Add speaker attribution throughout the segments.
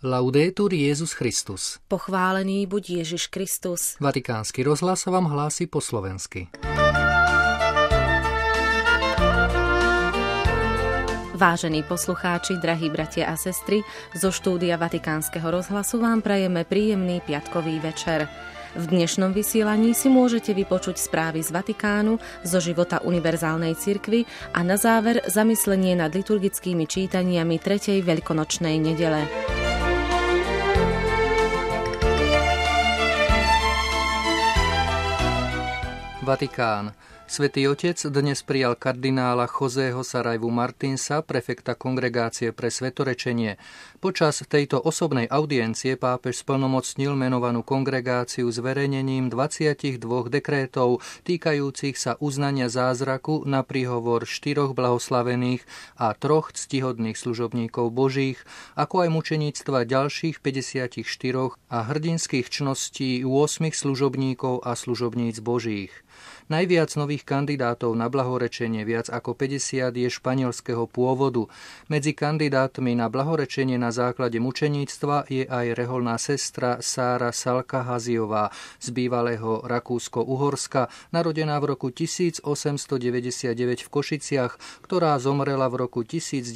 Speaker 1: Laudetur Jesus Christus.
Speaker 2: Pochválený buď Ježiš Kristus.
Speaker 1: Vatikánsky rozhlas vám hlási po slovensky.
Speaker 2: Vážení poslucháči, drahí bratia a sestry, zo štúdia Vatikánskeho rozhlasu vám prajeme príjemný piatkový večer. V dnešnom vysielaní si môžete vypočuť správy z Vatikánu, zo života univerzálnej cirkvi a na záver zamyslenie nad liturgickými čítaniami 3. veľkonočnej nedele.
Speaker 1: Vatikán. Svätý Otec dnes prijal kardinála Joseho Saraivu Martinsa, prefekta Kongregácie pre svetorečenie. Počas tejto osobnej audiencie pápež splnomocnil menovanú kongregáciu zverejnením 22 dekrétov týkajúcich sa uznania zázraku na príhovor 4 blahoslavených a 3 ctihodných služobníkov Božích, ako aj mučeníctva ďalších 54 a hrdinských čností 8 služobníkov a služobníc Božích. Najviac nových kandidátov na blahorečenie, viac ako 50, je španielského pôvodu. Medzi kandidátmi na blahorečenie na základe mučeníctva je aj reholná sestra Sára Salkahaziová z bývalého Rakúsko-Uhorska, narodená v roku 1899 v Košiciach, ktorá zomrela v roku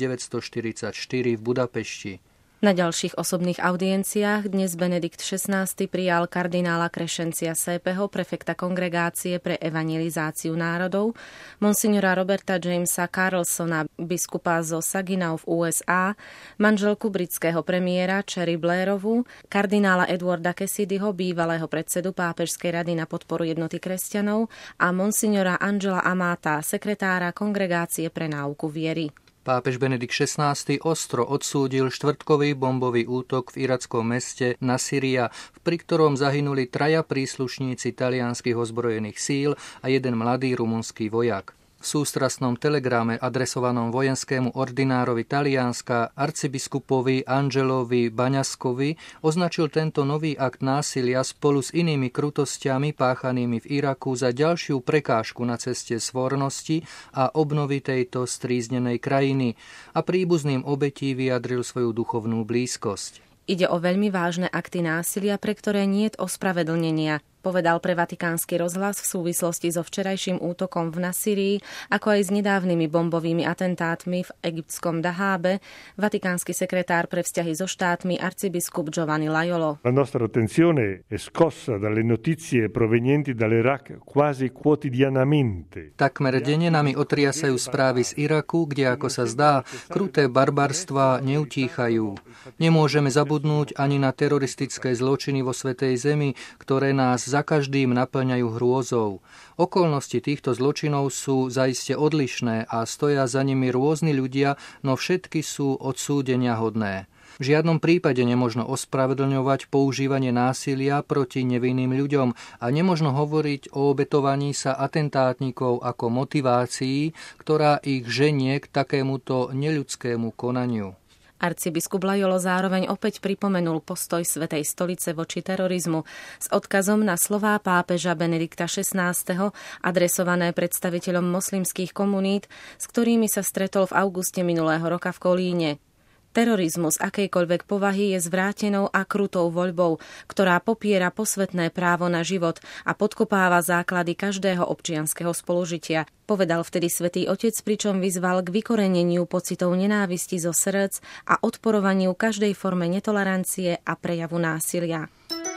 Speaker 1: 1944 v Budapešti.
Speaker 2: Na ďalších osobných audienciách dnes Benedikt XVI prijal kardinála Crescencia Sepeho, prefekta Kongregácie pre evangelizáciu národov, monsignora Roberta Jamesa Carlsona, biskupa zo Saginaw v USA, manželku britského premiéra Chery Blairovú, kardinála Edwarda Cassidyho, bývalého predsedu Pápežskej rady na podporu jednoty kresťanov a monsignora Angela Amata, sekretára Kongregácie pre náuku viery.
Speaker 1: Pápež Benedikt XVI ostro odsúdil štvrtkový bombový útok v irackom meste Nasiria, pri ktorom zahynuli 3 príslušníci talianskych ozbrojených síl a 1 mladý rumunský vojak. V sústrastnom telegrame adresovanom vojenskému ordinárovi Talianska arcibiskupovi Angelovi Baňaskovi označil tento nový akt násilia spolu s inými krutostiami páchanými v Iraku za ďalšiu prekážku na ceste svornosti a obnovy tejto stríznenej krajiny a príbuzným obetí vyjadril svoju duchovnú blízkosť.
Speaker 2: Ide o veľmi vážne akty násilia, pre ktoré niet ospravedlnenia, povedal pre Vatikánsky rozhlas v súvislosti so včerajším útokom v Nasirii, ako aj s nedávnymi bombovými atentátmi v egyptskom Dahábe, vatikánsky sekretár pre vzťahy so štátmi arcibiskup Giovanni Laiolo.
Speaker 3: La nostra attenzione è scossa dalle notizie provenienti dall'Iraq quasi quotidianamente.
Speaker 1: Takmer denne nami otriasajú správy z Iraku, kde, ako sa zdá, kruté barbarstvá neutíchajú. Nemôžeme zabudnúť ani na teroristické zločiny vo Svätej Zemi, ktoré nás za každým naplňajú hrôzou. Okolnosti týchto zločinov sú zaiste odlišné a stoja za nimi rôzni ľudia, no všetky sú odsúdenia hodné. V žiadnom prípade nemožno ospravedlňovať používanie násilia proti nevinným ľuďom a nemožno hovoriť o obetovaní sa atentátnikov ako motivácii, ktorá ich ženie k takémuto neľudskému konaniu.
Speaker 2: Arcibiskup Laiolo zároveň opäť pripomenul postoj Svätej stolice voči terorizmu s odkazom na slová pápeža Benedikta XVI. Adresované predstaviteľom moslimských komunít, s ktorými sa stretol v auguste minulého roka v Kolíne. Terorizmus akejkoľvek povahy je zvrátenou a krutou voľbou, ktorá popiera posvätné právo na život a podkopáva základy každého občianskeho spolužitia, povedal vtedy Svätý Otec, pričom vyzval k vykoreneniu pocitov nenávisti zo srdc a odporovaniu každej forme netolerancie a prejavu násilia.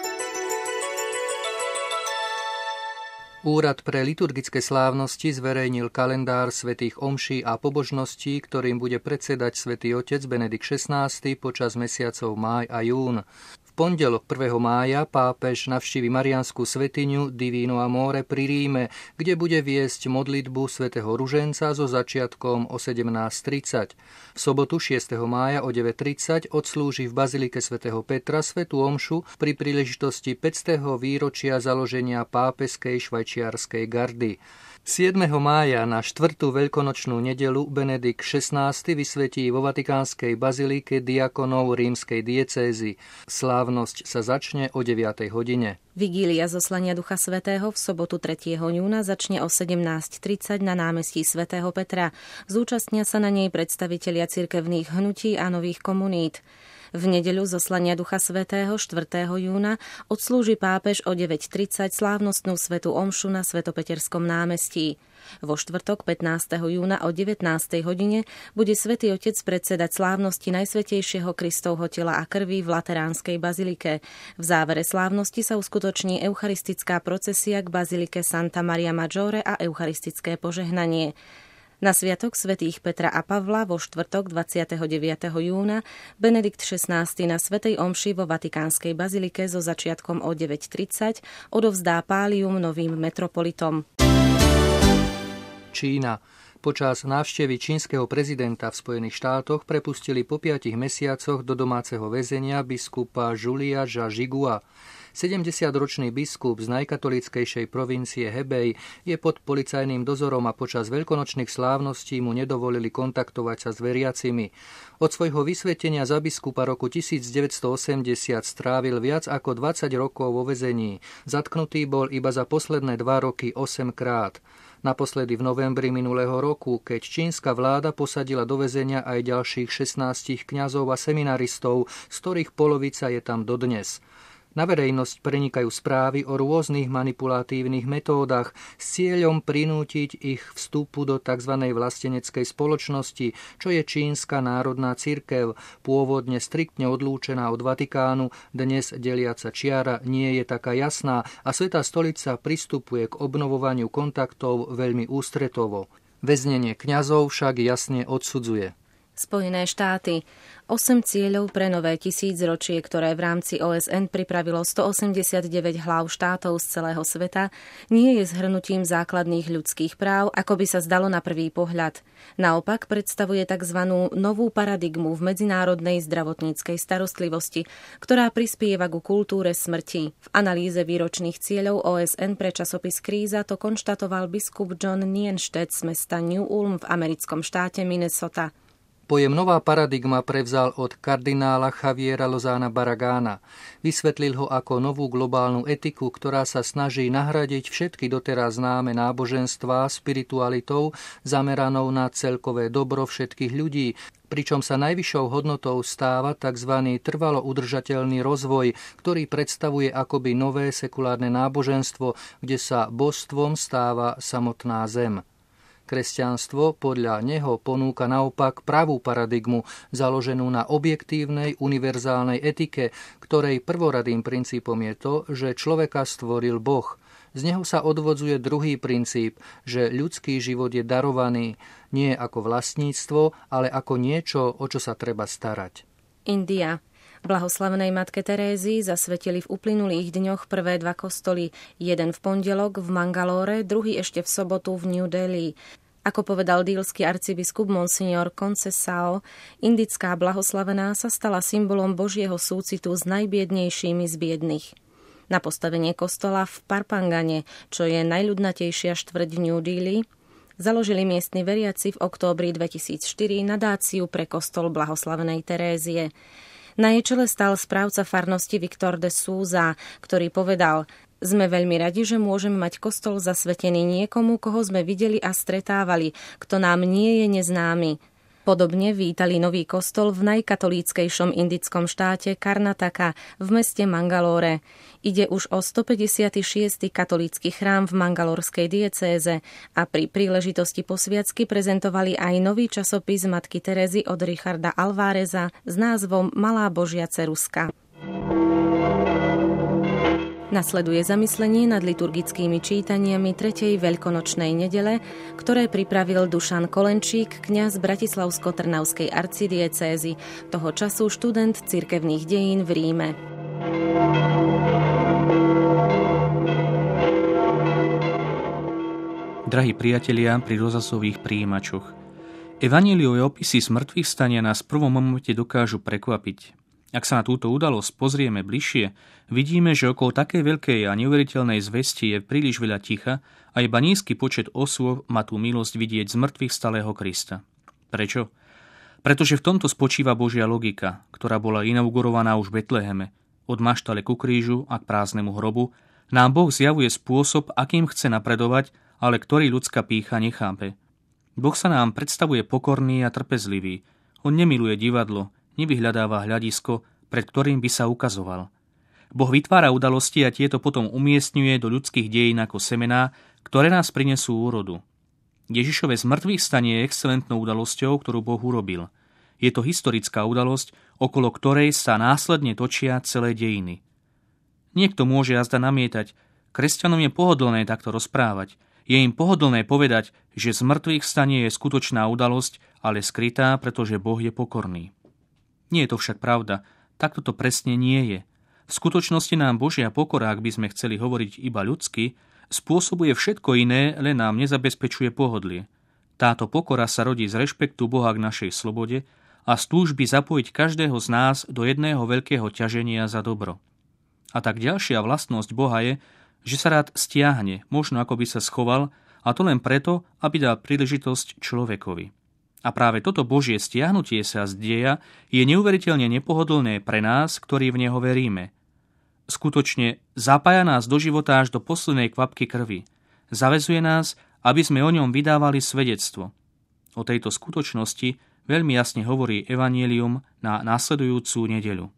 Speaker 1: Úrad pre liturgické slávnosti zverejnil kalendár svätých omší a pobožností, ktorým bude predsedať Svätý Otec Benedikt XVI počas mesiacov máj a jún. V pondelok 1. mája pápež navštívi mariánsku svätyňu Divino Amore pri Ríme, kde bude viesť modlitbu svätého Ruženca so začiatkom o 17:30. V sobotu 6. mája o 9:30 odslúži v bazilike svätého Petra svätú omšu pri príležitosti 500. výročia založenia pápeskej švajčiarskej gardy. 7. mája na 4. veľkonočnú nedeľu Benedikt XVI vysvetí vo Vatikánskej bazilike diakonov rímskej diecézy. Slávnosť sa začne o 9. hodine.
Speaker 2: Vigília zoslania Ducha Svätého v sobotu 3. júna začne o 17:30 na námestí svätého Petra. Zúčastnia sa na nej predstavitelia cirkevných hnutí a nových komunít. V nedeľu zoslania Ducha Svätého 4. júna odslúži pápež o 9:30 slávnostnú svätú omšu na Svetopeterskom námestí. Vo štvrtok 15. júna o 19. hodine bude Svätý Otec predsedať slávnosti Najsvätejšieho Kristovho tela a krvi v Lateránskej bazilike. V závere slávnosti sa uskutoční eucharistická procesia k bazilike Santa Maria Maggiore a eucharistické požehnanie. Na sviatok svätých Petra a Pavla vo štvrtok 29. júna Benedikt XVI na svätej omši vo Vatikánskej bazilike so začiatkom o 9:30 odovzdá pálium novým metropolitom.
Speaker 1: Čína. Počas návštevy čínskeho prezidenta v Spojených štátoch prepustili po 5 mesiacoch do domáceho väzenia biskupa Julia Zhajigua. 70-ročný biskup z najkatolíckejšej provincie Hebei je pod policajným dozorom a počas veľkonočných slávností mu nedovolili kontaktovať sa s veriacimi. Od svojho vysvetenia za biskupa roku 1980 strávil viac ako 20 rokov vo väzení. Zatknutý bol iba za posledné 2 roky 8 krát. Naposledy v novembri minulého roku, keď čínska vláda posadila do väzenia aj ďalších 16 kňazov a seminaristov, z ktorých polovica je tam dodnes. Na verejnosť prenikajú správy o rôznych manipulatívnych metódach s cieľom prinútiť ich vstupu do tzv. Vlasteneckej spoločnosti, čo je čínska národná cirkev, pôvodne striktne odlúčená od Vatikánu, dnes deliaca čiara nie je taká jasná a Svätá stolica pristupuje k obnovovaniu kontaktov veľmi ústretovo. Väznenie kňazov však jasne odsudzuje.
Speaker 2: Spojené štáty. 8 cieľov pre nové tisícročie, ktoré v rámci OSN pripravilo 189 hlav štátov z celého sveta, nie je zhrnutím základných ľudských práv, ako by sa zdalo na prvý pohľad. Naopak predstavuje tzv. Novú paradigmu v medzinárodnej zdravotníckej starostlivosti, ktorá prispieva ku kultúre smrti. V analýze výročných cieľov OSN pre časopis Kríza to konštatoval biskup John Nienstedt z mesta New Ulm v americkom štáte Minnesota.
Speaker 1: Pojem nová paradigma prevzal od kardinála Javiera Lozána Barragána. Vysvetlil ho ako novú globálnu etiku, ktorá sa snaží nahradiť všetky doteraz známe náboženstvá spiritualitou zameranou na celkové dobro všetkých ľudí, pričom sa najvyššou hodnotou stáva tzv. Trvalo udržateľný rozvoj, ktorý predstavuje akoby nové sekulárne náboženstvo, kde sa božstvom stáva samotná zem. Kresťanstvo podľa neho ponúka naopak pravú paradigmu, založenú na objektívnej, univerzálnej etike, ktorej prvoradým princípom je to, že človeka stvoril Boh. Z neho sa odvodzuje druhý princíp, že ľudský život je darovaný nie ako vlastníctvo, ale ako niečo, o čo sa treba starať.
Speaker 2: India. Blahoslavnej matke Terézii zasvetili v uplynulých dňoch prvé 2 kostoly, jeden v pondelok v Mangalore, druhý ešte v sobotu v New Delhi. Ako povedal dílsky arcibiskup Monsignor Concesao, indická blahoslavená sa stala symbolom Božieho súcitu s najbiednejšími z biedných. Na postavenie kostola v Parpangane, čo je najľudnatejšia štvrť New Delhi, založili miestni veriaci v októbri 2004 nadáciu pre kostol blahoslavenej Terézie. Na jej čele stál správca farnosti Viktor de Souza, ktorý povedal: Sme veľmi radi, že môžeme mať kostol zasvetený niekomu, koho sme videli a stretávali, kto nám nie je neznámy. Podobne vítali nový kostol v najkatolíckejšom indickom štáte Karnataka v meste Mangalore. Ide už o 156. katolícky chrám v mangalorskej diecéze a pri príležitosti posviacky prezentovali aj nový časopis matky Terezy od Richarda Alvareza s názvom Malá Božia ceruska. Nasleduje zamyslenie nad liturgickými čítaniami 3. veľkonočnej nedele, ktoré pripravil Dušan Kolenčík, kňaz Bratislavsko-Trnavskej arcidiecézy, toho času študent cirkevných dejín v Ríme.
Speaker 4: Drahí priatelia pri rozhlasových prijímačoch, evanjeliové opisy smrtvých stania nás v prvom momente dokážu prekvapiť. Ak sa na túto udalosť pozrieme bližšie, vidíme, že okolo takej veľkej a neuveriteľnej zvesti je príliš veľa ticha a iba nízky počet osôb má tú milosť vidieť z mŕtvych stalého Krista. Prečo? Pretože v tomto spočíva Božia logika, ktorá bola inaugurovaná už v Betleheme. Od maštale ku krížu a k prázdnemu hrobu nám Boh zjavuje spôsob, akým chce napredovať, ale ktorý ľudská pýcha nechápe. Boh sa nám predstavuje pokorný a trpezlivý. On nemiluje divadlo, nevyhľadáva hľadisko, pred ktorým by sa ukazoval. Boh vytvára udalosti a tieto potom umiestňuje do ľudských dejín ako semená, ktoré nás prinesú úrodu. Ježišové zmŕtvychvstanie je excelentnou udalosťou, ktorú Boh urobil. Je to historická udalosť, okolo ktorej sa následne točia celé dejiny. Niekto môže jazda namietať, kresťanom je pohodlné takto rozprávať. Je im pohodlné povedať, že zmŕtvychvstanie je skutočná udalosť, ale skrytá, pretože Boh je pokorný. Nie je to však pravda, takto to presne nie je. V skutočnosti nám Božia pokora, ak by sme chceli hovoriť iba ľudsky, spôsobuje všetko iné, len nám nezabezpečuje pohodlie. Táto pokora sa rodí z rešpektu Boha k našej slobode a z túžby zapojiť každého z nás do jedného veľkého ťaženia za dobro. A tak ďalšia vlastnosť Boha je, že sa rád stiahne, možno ako by sa schoval, a to len preto, aby dal príležitosť človekovi. A práve toto Božie stiahnutie sa z deja je neuveriteľne nepohodlné pre nás, ktorí v Neho veríme. Skutočne zapája nás do života až do poslednej kvapky krvi. Zavezuje nás, aby sme o ňom vydávali svedectvo. O tejto skutočnosti veľmi jasne hovorí Evanjelium na nasledujúcu nedeľu.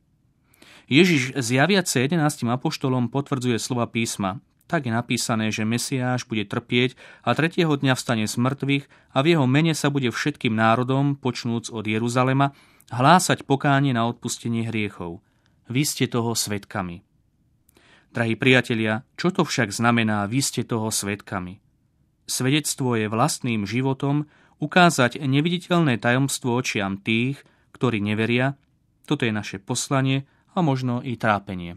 Speaker 4: Ježiš zjaviac sa 11 apoštolom potvrdzuje slova písma. Tak je napísané, že Mesiáš bude trpieť a 3. dňa vstane z mŕtvych a v jeho mene sa bude všetkým národom, počnúc od Jeruzalema, hlásať pokánie na odpustenie hriechov. Vy ste toho svedkami. Drahí priatelia, čo to však znamená, vy ste toho svedkami? Svedectvo je vlastným životom ukázať neviditeľné tajomstvo očiam tých, ktorí neveria. Toto je naše poslanie a možno i trápenie.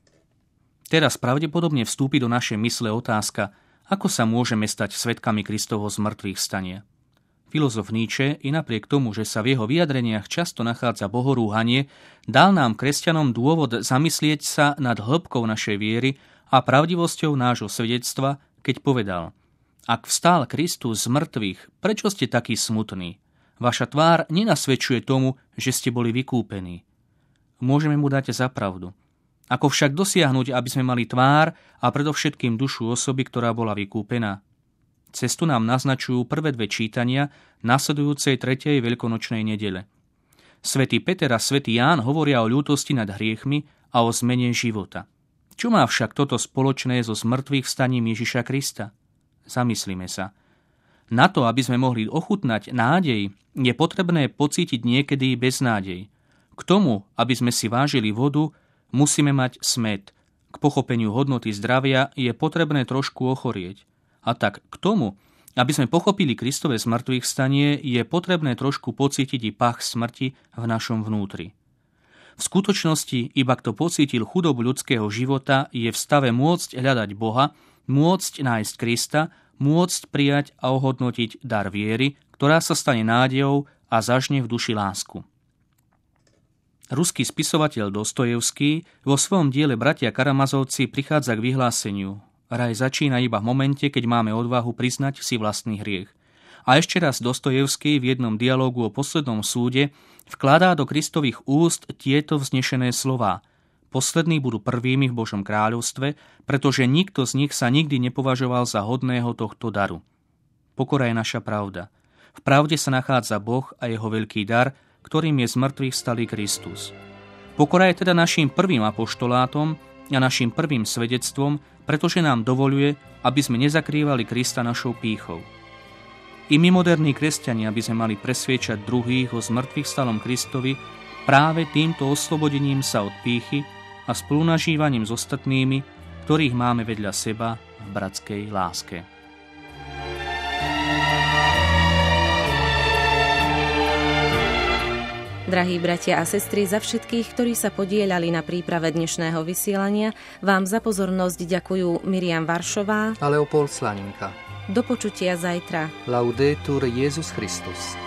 Speaker 4: Teraz pravdepodobne vstúpi do našej mysle otázka, ako sa môžeme stať svedkami Kristovho zmŕtvychvstania. Filozof Nietzsche, i napriek tomu, že sa v jeho vyjadreniach často nachádza bohorúhanie, dal nám kresťanom dôvod zamyslieť sa nad hĺbkou našej viery a pravdivosťou nášho svedectva, keď povedal: Ak vstál Kristus z mŕtvych, prečo ste takí smutní? Vaša tvár nenasvedčuje tomu, že ste boli vykúpení. Môžeme mu dať za pravdu. Ako však dosiahnuť, aby sme mali tvár a predovšetkým dušu osoby, ktorá bola vykúpená? Cestu nám naznačujú prvé dve čítania nasledujúcej 3. veľkonočnej nedele. Svätý Peter a svätý Ján hovoria o ľútosti nad hriechmi a o zmene života. Čo má však toto spoločné so zmŕtvychvstaním Ježiša Krista? Zamyslíme sa. Na to, aby sme mohli ochutnať nádej, je potrebné pocítiť niekedy beznádej. K tomu, aby sme si vážili vodu, musíme mať smäd. K pochopeniu hodnoty zdravia je potrebné trošku ochorieť. A tak k tomu, aby sme pochopili Kristové zmŕtvychvstanie, je potrebné trošku pocítiť i pach smrti v našom vnútri. V skutočnosti, iba kto pocítil chudobu ľudského života, je v stave môcť hľadať Boha, môcť nájsť Krista, môcť prijať a ohodnotiť dar viery, ktorá sa stane nádejou a zažne v duši lásku. Ruský spisovateľ Dostojevský vo svojom diele Bratia Karamazovci prichádza k vyhláseniu: Raj začína iba v momente, keď máme odvahu priznať si vlastný hriech. A ešte raz Dostojevský v jednom dialógu o poslednom súde vkladá do Kristových úst tieto vznešené slová: Poslední budú prvými v Božom kráľovstve, pretože nikto z nich sa nikdy nepovažoval za hodného tohto daru. Pokora je naša pravda. V pravde sa nachádza Boh a jeho veľký dar, ktorým je zmŕtvychvstalý Kristus. Pokora je teda naším prvým apoštolátom a naším prvým svedectvom, pretože nám dovoľuje, aby sme nezakrývali Krista našou pýchou. I my, moderní kresťania, by sme mali presviečať druhých o zmŕtvychvstalom Kristovi práve týmto oslobodením sa od pýchy a spolunažívaním s ostatnými, ktorých máme vedľa seba v bratskej láske.
Speaker 2: Drahí bratia a sestry, za všetkých, ktorí sa podieľali na príprave dnešného vysielania, vám za pozornosť ďakujú Miriam Varšová
Speaker 1: a Leopold Slaninka.
Speaker 2: Do počutia zajtra.
Speaker 1: Laudetur Jesus Christus.